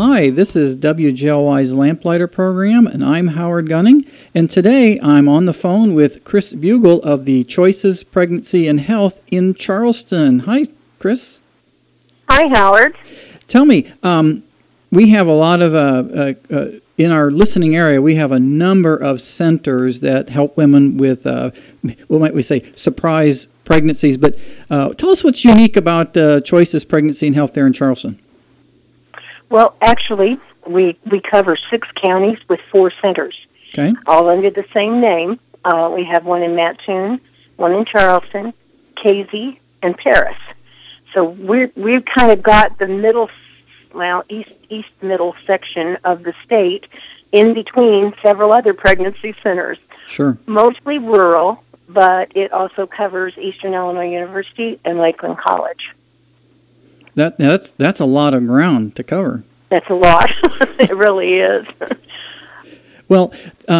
Hi, this is WGLY's Lamplighter program, and I'm Howard Gunning. And today I'm on the phone with Chris Bugle of the Choices Pregnancy and Health in Charleston. Hi, Chris. Hi, Howard. Tell me, we have a lot of, in our listening area, we have a number of centers that help women with, what might we say, surprise pregnancies. But tell us what's unique about Choices Pregnancy and Health there in Charleston. Well, actually, we cover 6 counties with 4 centers, okay, all under the same name. We have one in Mattoon, one in Charleston, Casey, and Paris. So we've kind of got the middle, east middle section of the state in between several other pregnancy centers. Sure. Mostly rural, but it also covers Eastern Illinois University and Lakeland College. That's a lot of ground to cover. That's a lot. It really is. Well,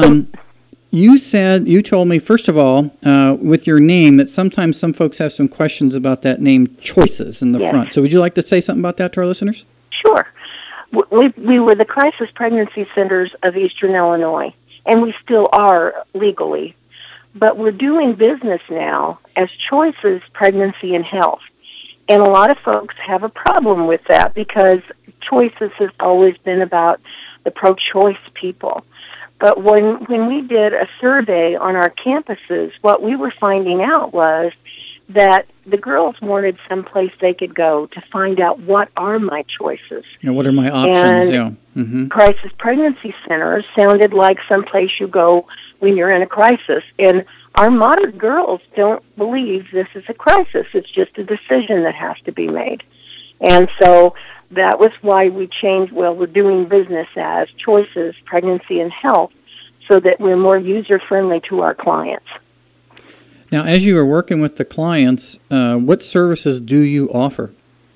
you told me, first of all, with your name, that sometimes some folks have some questions about that name, Choices, in the front. So would you like to say something about that to our listeners? Sure. We were the crisis pregnancy centers of Eastern Illinois, and we still are legally. But we're doing business now as Choices Pregnancy and Health. And a lot of folks have a problem with that because Choices has always been about the pro-choice people. But when we did a survey on our campuses, what we were finding out was that the girls wanted someplace they could go to find out what are my choices. What are my options? And crisis pregnancy centers sounded like someplace you go when you're in a crisis. And our modern girls don't believe this is a crisis. It's just a decision that has to be made. And so that was why we changed, we're doing business as Choices Pregnancy and Health so that we're more user-friendly to our clients. Now, as you are working with the clients, what services do you offer?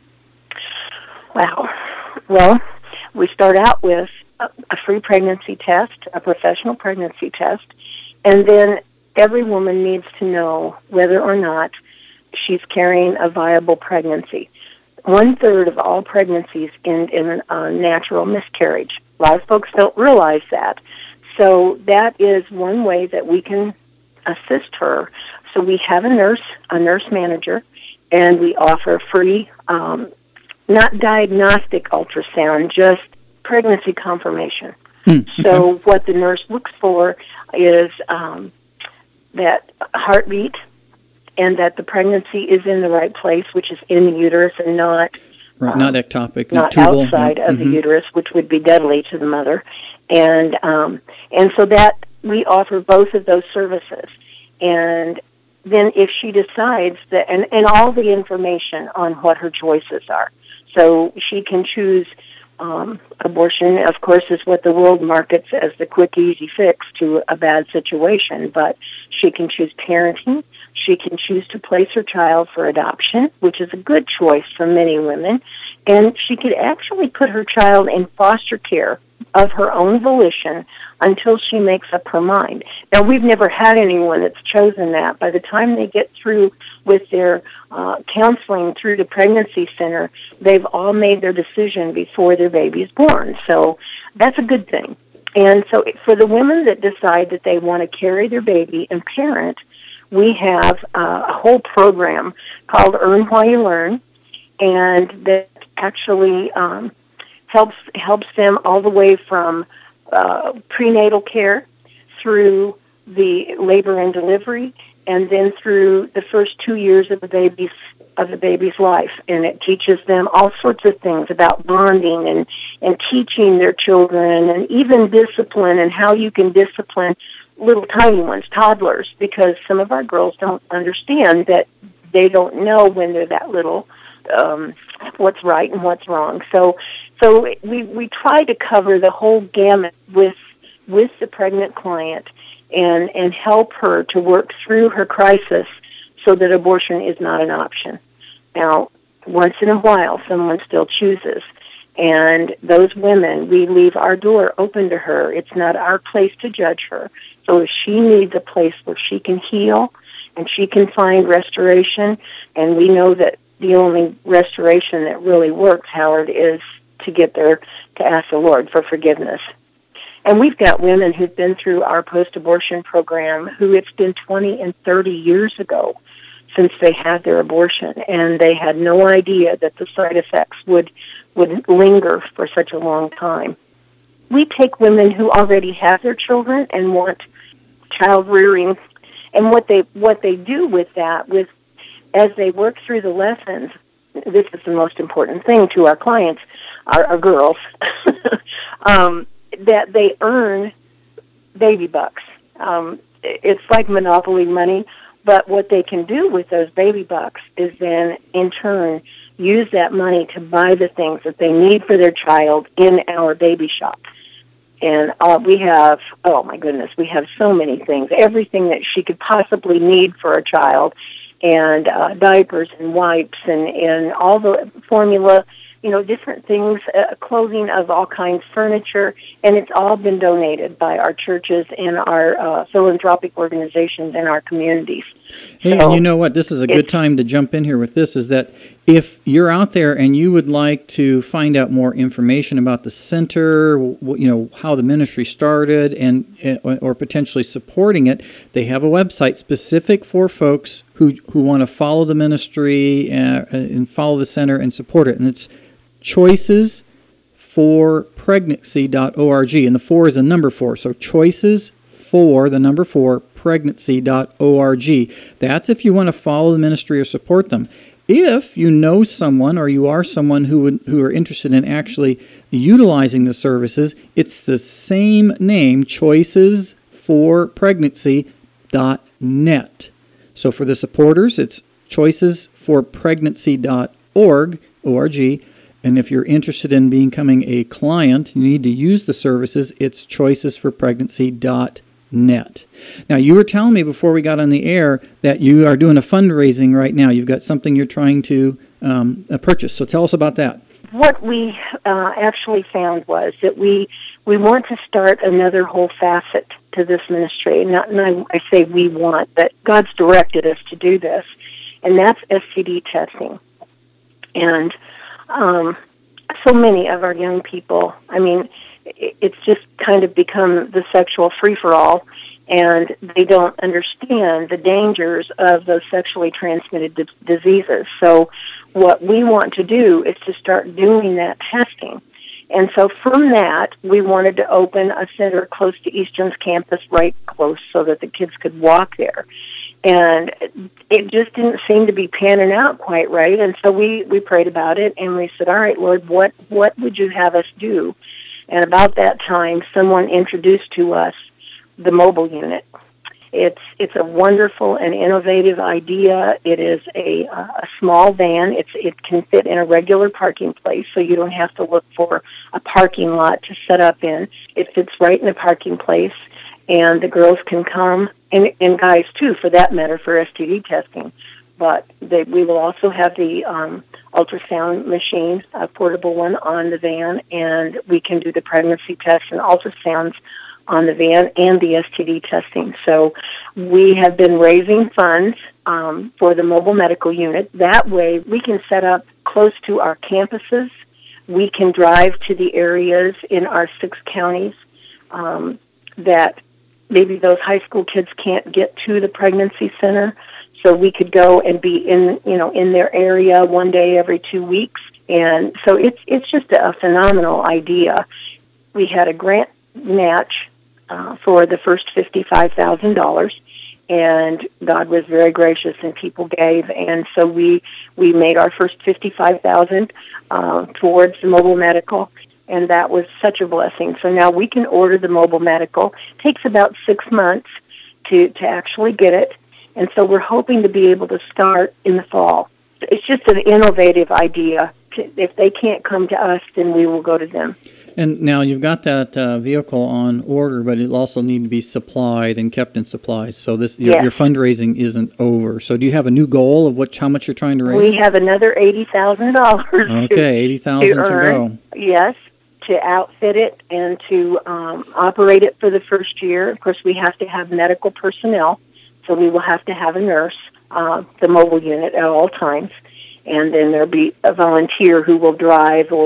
Wow. Well, we start out with a free pregnancy test, a professional pregnancy test, and then every woman needs to know whether or not she's carrying a viable pregnancy. 1/3 of all pregnancies end in a natural miscarriage. A lot of folks don't realize that. So that is one way that we can assist her. So we have a nurse manager, and we offer free, not diagnostic ultrasound, just pregnancy confirmation. So what the nurse looks for is that heartbeat and that the pregnancy is in the right place, which is in the uterus and not ectopic, not tubal. outside of the uterus, which would be deadly to the mother. And so that we offer both of those services. And then if she decides that, and all the information on what her choices are. So she can choose abortion, of course, is what the world markets as the quick, easy fix to a bad situation. But she can choose parenting. She can choose to place her child for adoption, which is a good choice for many women. And she could actually put her child in foster care of her own volition until she makes up her mind. Now, we've never had anyone that's chosen that. By the time they get through with their counseling through the pregnancy center, they've all made their decision before their baby is born. So that's a good thing. And so for the women that decide that they want to carry their baby and parent, we have a whole program called Earn While You Learn, and that actually helps them all the way from prenatal care through the labor and delivery, and then through the first 2 years of the baby's life. And it teaches them all sorts of things about bonding and teaching their children, and even discipline and how you can discipline little tiny ones, toddlers, because some of our girls don't understand that they don't know when they're that little what's right and what's wrong. So we try to cover the whole gamut with the pregnant client and help her to work through her crisis so that abortion is not an option. Now, once in a while, someone still chooses. And those women, we leave our door open to her. It's not our place to judge her. So if she needs a place where she can heal and she can find restoration, and we know that the only restoration that really works, Howard, is to get there to ask the Lord for forgiveness. And we've got women who've been through our post-abortion program who it's been 20 and 30 years ago since they had their abortion, and they had no idea that the side effects would linger for such a long time. We take women who already have their children and want child rearing, and what they do with that, as they work through the lessons, this is the most important thing to our clients, our girls, that they earn baby bucks. It's like Monopoly money, but what they can do with those baby bucks is then, in turn, use that money to buy the things that they need for their child in our baby shop. And we have, oh my goodness, we have so many things, everything that she could possibly need for a child, and diapers and wipes and all the formula, different things, clothing of all kinds, furniture, and it's all been donated by our churches and our philanthropic organizations in our communities. Hey, and you know what? This is a good time to jump in here with this, is that if you're out there and you would like to find out more information about the center, how the ministry started, and or potentially supporting it, they have a website specific for folks who want to follow the ministry and follow the center and support it, and it's choicesforpregnancy.org, and the 4 is a number 4, so choicesforpregnancy.org. That's if you want to follow the ministry or support them. If you know someone, or you are someone who are interested in actually utilizing the services, it's the same name, choicesforpregnancy.net. So for the supporters, it's choicesforpregnancy.org, O-R-G. And if you're interested in becoming a client, you need to use the services, it's choicesforpregnancy.net. Now, you were telling me before we got on the air that you are doing a fundraising right now. You've got something you're trying to purchase. So tell us about that. What we actually found was that we want to start another whole facet to this ministry. And I say we want, but God's directed us to do this, and that's STD testing. And so many of our young people, it's just kind of become the sexual free-for-all, and they don't understand the dangers of those sexually transmitted diseases. So what we want to do is to start doing that testing. And so from that, we wanted to open a center close to Eastern's campus, right close, so that the kids could walk there. And it just didn't seem to be panning out quite right. And so we prayed about it, and we said, all right, Lord, what would you have us do? And about that time, someone introduced to us the mobile unit. It's a wonderful and innovative idea. It is a small van. It can fit in a regular parking place, so you don't have to look for a parking lot to set up in. It fits right in a parking place, and the girls can come, and guys too, for that matter, for STD testing. But we will also have the ultrasound machine, a portable one, on the van, and we can do the pregnancy tests and ultrasounds on the van and the STD testing. So we have been raising funds for the mobile medical unit. That way we can set up close to our campuses. We can drive to the areas in our 6 counties that maybe those high school kids can't get to the pregnancy center. So we could go and be in their area one day every 2 weeks. And so it's just a phenomenal idea. We had a grant match for the first $55,000, and God was very gracious, and people gave, and so we made our first $55,000 towards the mobile medical, and that was such a blessing. So now we can order the mobile medical. It takes about 6 months to actually get it, and so we're hoping to be able to start in the fall. It's just an innovative idea. If they can't come to us, then we will go to them. And now you've got that vehicle on order, but it also needs to be supplied and kept in supplies. So your fundraising isn't over. So do you have a new goal of how much you're trying to raise? We have another $80,000. Okay, $80,000 to go. Yes, to outfit it and to operate it for the first year. Of course, we have to have medical personnel, so we will have to have a nurse, the mobile unit at all times. And then there'll be a volunteer who will drive or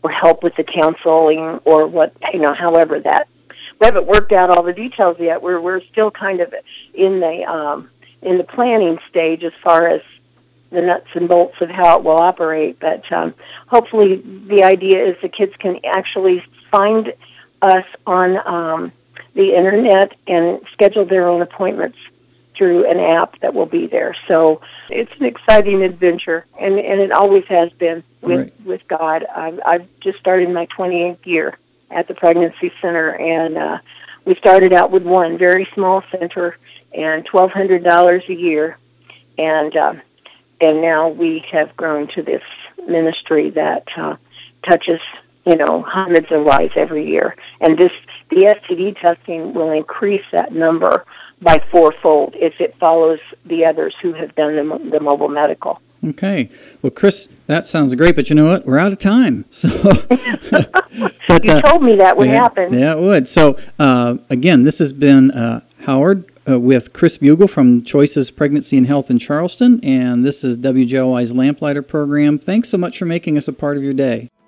help with the counseling or what, however that. We haven't worked out all the details yet. We're still kind of in the planning stage as far as the nuts and bolts of how it will operate. But hopefully, the idea is the kids can actually find us on the internet and schedule their own appointments through an app that will be there. So it's an exciting adventure, and it always has been with God. I've just started my 28th year at the Pregnancy Center, and we started out with one very small center and $1,200 a year, and now we have grown to this ministry that touches hundreds of lives every year, and the STD testing will increase that number by fourfold if it follows the others who have done the mobile medical. Okay. Well, Chris, that sounds great, but you know what? We're out of time. So, but, you told me that would happen. Yeah, it would. So, again, this has been Howard with Chris Bugle from Choices Pregnancy and Health in Charleston, and this is WJOI's Lamplighter program. Thanks so much for making us a part of your day.